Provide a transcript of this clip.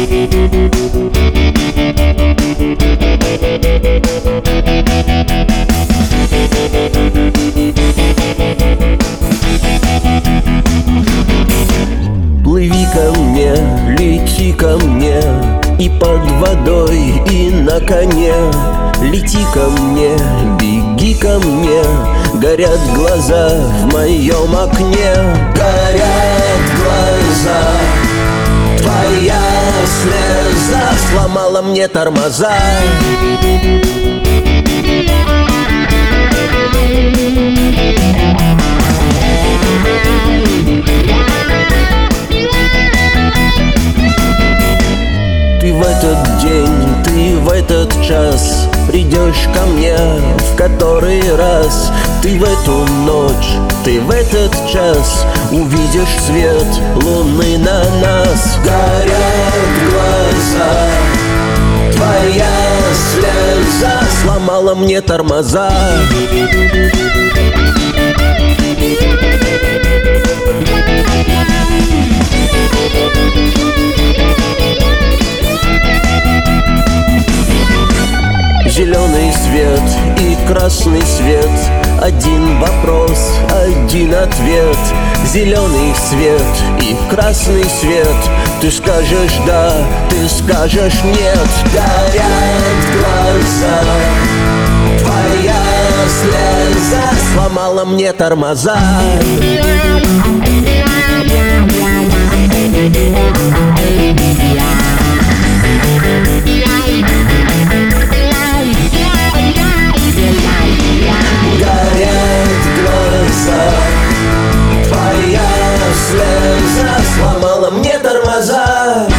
Плыви ко мне, лети ко мне, и под водой, и на коне. Лети ко мне, беги ко мне, горят глаза в моем окне. Горят глаза, твоя слеза сломала мне тормоза. Ты в этот день, ты в этот час придешь ко мне в который раз. Ты в эту ночь, ты в этот час увидишь свет луны на нас. Горят глаза, твоя слеза сломала мне тормоза. Зеленый свет и красный свет, один вопрос, один ответ. Зеленый свет и красный свет, ты скажешь да, ты скажешь нет. Горят глаза, твоя слеза сломала мне тормоза. Твоя слеза сломала мне тормоза.